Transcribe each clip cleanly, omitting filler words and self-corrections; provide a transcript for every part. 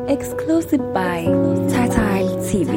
Exclusive by Tatile TV.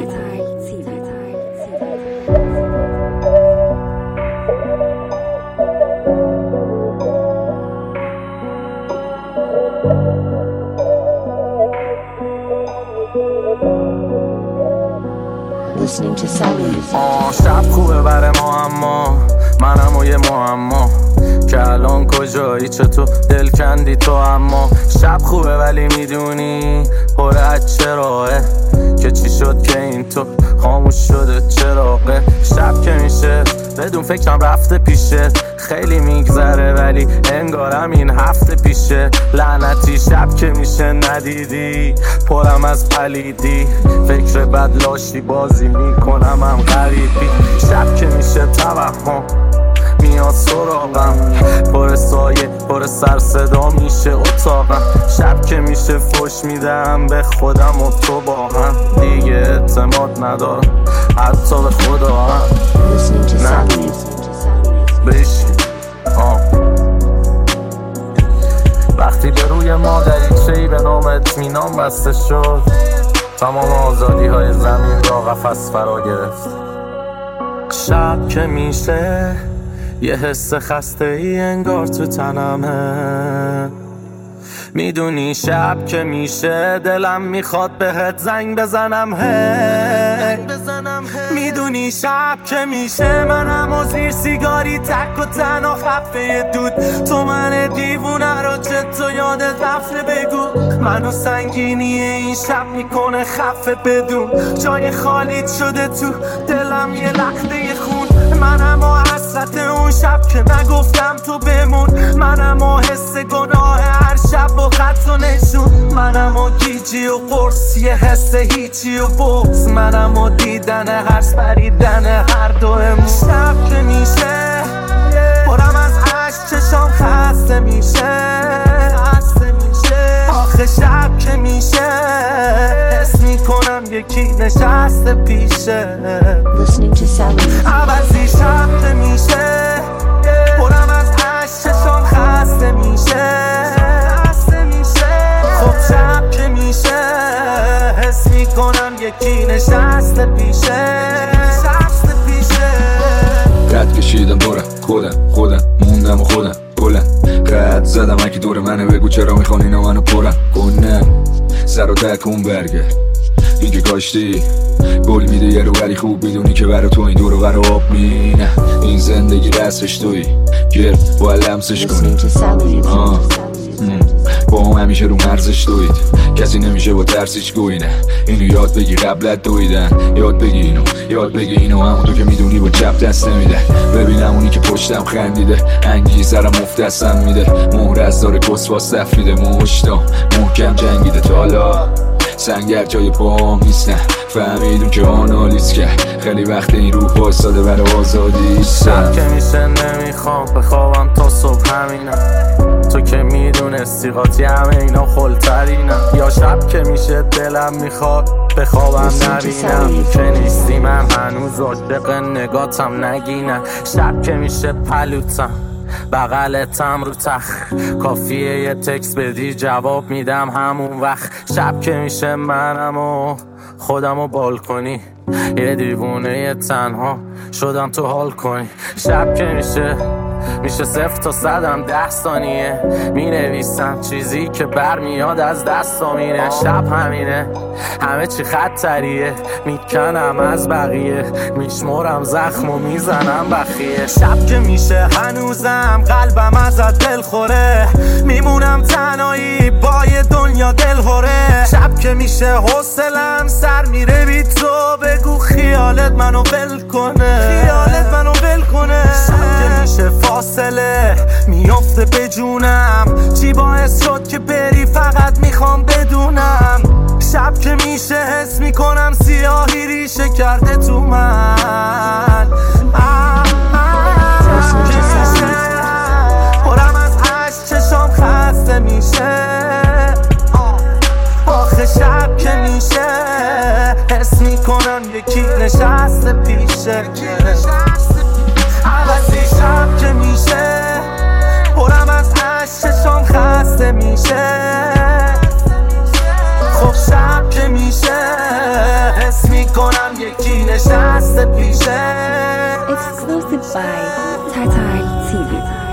Listening to Salud. شب خوبه برای ما اما منم و یه معما که الان کجایی چطور دل کندی تو اما شب خوبه ولی میدونی پر از چراغه که چی شد که این تو خاموش شده چراغه شب که میشه بدون فکرم رفته پیشه خیلی میگذره ولی انگارم این هفته پیشه لعنتی شب که میشه ندیدی پرم از پلیدی فکر بد لاشی بازی میکنم هم غریبی شب که میشه توهم میاد سراغم پر سایه پر سر صدا میشه اتاقم شب که میشه فوش میدم به خودم و تو با هم دیگه اعتماد ندارم حتی به خدا هم نه بشی وقتی به روی ما دریچه‌ای به نام اطمینان بسته شد تمام آزادی های زمین را قفس فرا گرفت شب که میشه یه حس خسته ای انگار تو تنمه میدونی شب که میشه دلم میخواد بهت زنگ بزنم میدونی شب که میشه منم و زیر سیگاری تک و تنها خفه دود تو من دیوونه رو چطور یادت رفته بگو منو سنگینی این شب میکنه خفه بدون جای خالیت شده تو دلم یه لخته خون منم و حسرت اون شب که نگفتم تو بمون منم و حس گناه هر شب و خط و نشون منم و گیجی و قرص یه حس هیچی و بغض منم و دیدن هر پریدن هر دومون شب که میشه پرم از عشق چشام خسته میشه آخه شب که میشه حس میکنم یکی نشسته پیشه عوضی شب که میشه پرم از عشق چشام خسته میشه خب شب که میشه حس میکنم یکی نشسته پیشه قد کشیدم دورم خودم موندم و خودم بلند قد زدم اگه دور منه بگو چرا میخوان اینا منو پرم کنم سر و تکون برگرد این که کاشتی گل میده یه رو ولی خوب میدونی که برا تو این دور و برا آب مینه این زندگی رسمش توی گرد باید لمسش کنی با هم همیشه رو مرزش دوید کسی نمیشه با ترس هیچ گوی نه اینو یاد بگی قبلت دویدن یاد بگی اینو همون تو که میدونی با چپ دست نمیده ببینم اونی که پشتم خندیده انگیزرم مفت دستم میده مهر از داره کسواس تفریده مشتا محکم جنگیده تا حالا سنگر جای پاهم نیستن فهمیدون که آنالیز کرد خیلی وقت این روح بایستاده برای آزادی شب که میشه نمیخوام بخوابم تا صبح همینم تو که میدونستی قاطی همه اینا خلترینم یا شب که میشه دلم میخواد بخوابم نبینم که نیستی من هنوز عاشق نگاتم نگینم شب که میشه پلوتم بغلتم رو تخت کافیه یه تکس بدی جواب میدم همون وقت شب که میشه منم و خودم و بال کنی یه دیوونه یه تنها شدم تو حال کنی شب که میشه 0 تا 100 10 ثانیه مینویسم چیزی که برمیاد از دستا میره شب همینه همه چی خطریه میکنم از بقیه میشمرم زخم و میزنم بخیه شب که میشه هنوزم قلبم ازت دل خوره میمونم تنهایی با یه دنیا دل خوره شب که میشه حوصلم سر میره بی تو بگو خیالت منو ول کنه شب که میشه فاصله میافته به جونم چی باعث شد که بری فقط میخوام بدونم شب که میشه حس میکنم سیاهی ریشه کرده تو من شب که میشه پرم از عشق چشام خسته میشه آخه شب که میشه حس میکنم یکی نشسته پیشه عوضی شب که میشه پرم از عشق چشام خسته میشه خب شب میکنم یکی نشسته پیشه Exclusive by Tata TV.